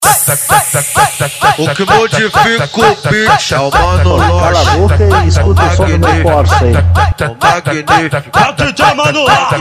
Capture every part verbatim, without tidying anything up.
O que modifica o beat é o Mano Loche. Cala a boca e escuta o som do meu Corsa aí. O magnífico. É o D J Mano Loche.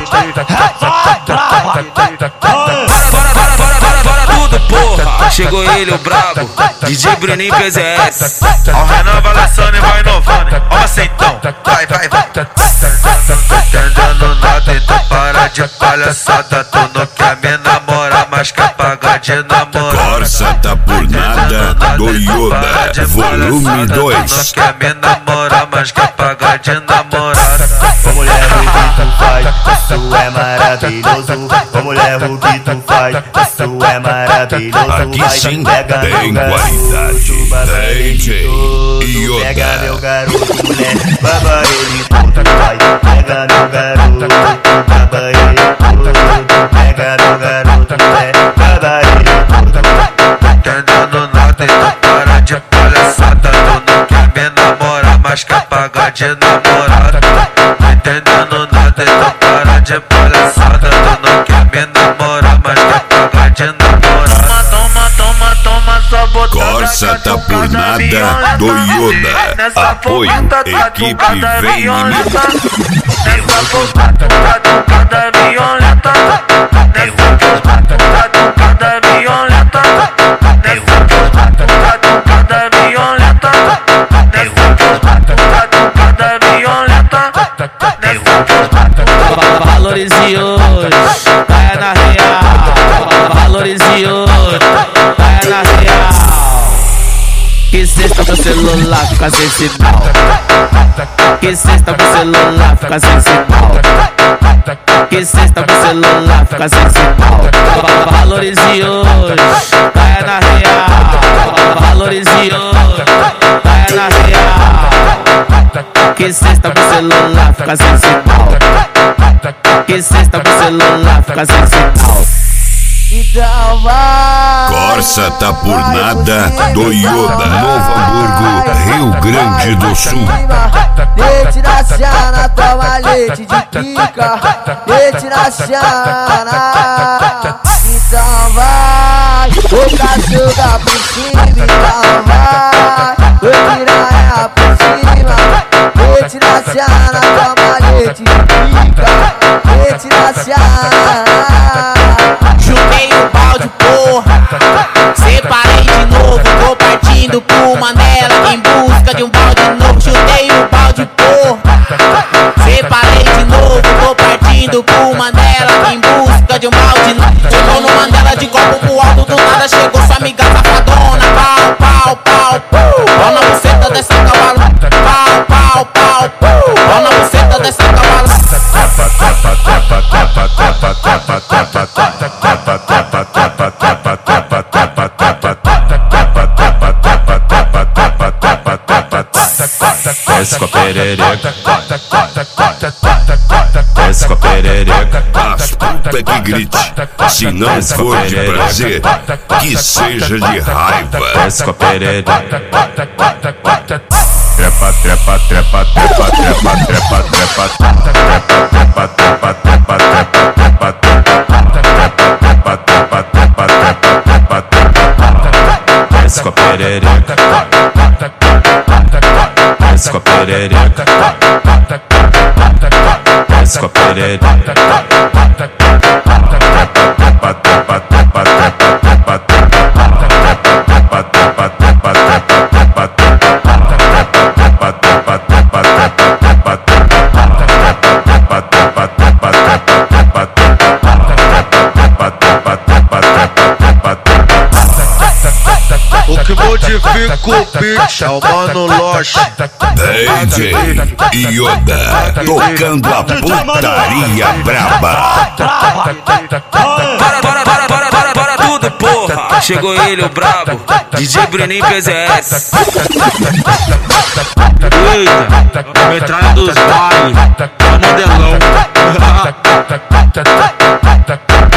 Bora, bora, bora, bora, bora tudo, porra. Chegou ele, o brabo, D J Bruninho P Z S. Ó renova laçando e vai inovando. Ó assim então, vai, vai, vai. Entendendo nada, então para de palhaçada. Tu não quer me namorar, mas quer pagar de namorada. Corsa tá por nada do Yoda, volume dois. Tu não quer me namorar, mas quer pagar de namorada. Ô mulher, o que tu faz, isso é maravilhoso. Ô mulher, o que tu faz, isso é maravilhoso. Aqui sim pega tem meu qualidade. D J Pega meu Yoda. garoto, mulher, baba ele tudo vai. Pega meu garoto, baba ele tudo. Pega meu garoto, mulher, baba ele tudo. Entendendo nada, então para de palhaçada. Tu não quer me namorar, mas quer pagar de namorada. Entendendo nada, então para de palhaçada. Tu não quer me namorar, mas quer pagar de namorada. Toma, toma, toma, só botada. Corsa tá por nada do Yoda. Apoio, equipe vem imitar. Nessa bocada, bocada violenta. Nessa bocada, bocada violenta. Nessa bocada, bocada violenta. Nessa bocada, bocada violenta. Nessa bocada. Valorize hoje, caia na real. Valorize hoje, caia na real. Que sexta pro celular fica sem sinal. Que sexta pro celular fica sem sinal. Que sexta pro celular fica sem sinal. Valorize hoje, caia na real. Valorize hoje, caia na real. Que sexta pro celular fica sem sinal. Que sexta pro celular fica sem sinal. Então vai. Corsa tá por nada do Yoda. Novo Hamburgo, Rio Grande do Sul. Leite na Ciana, toma leite de pica. Leite na Ciana. Então vai. O cachorro por cima, então vai. Vou tirar ela por cima. Leite na Ciana, toma leite de pica. Leite na Ciana. Chutei o balde, porra. Separei de novo, tô partindo pro Manela em busca de um balde novo. Chutei o balde, porra. Separei de novo, tô partindo pro Manela em busca de um balde novo. Chegou no Mandela de copo pro alto, do nada chegou sua amiga safadona. Pau, pau, pau, pau. Pau na buceta dessa cavalo. Pau, pau, pau, pau. Pau na buceta dessa cavalo. Desce com a perereca, desce com a perereca. As puta que grite. Se não for de prazer, que seja de raiva. Desce com a perereca. Trepa, trepa, trepa, trepa, trepa, trepa, trepa, trepa, trepa, trepa, trepa, trepa, trepa, trepa, trepa, trepa, trepa. Desce com a perereca. Desce com a perereca. Desce com a perereca. O que modifica o beat é o Mano Loche. D J Yoda tocando a putaria braba. Bora, bora, bora, bora, bora, bora tudo, porra. Chegou ele, o brabo, D J Bruninho P Z S. Eita, a metralha dos bailes, é modelão.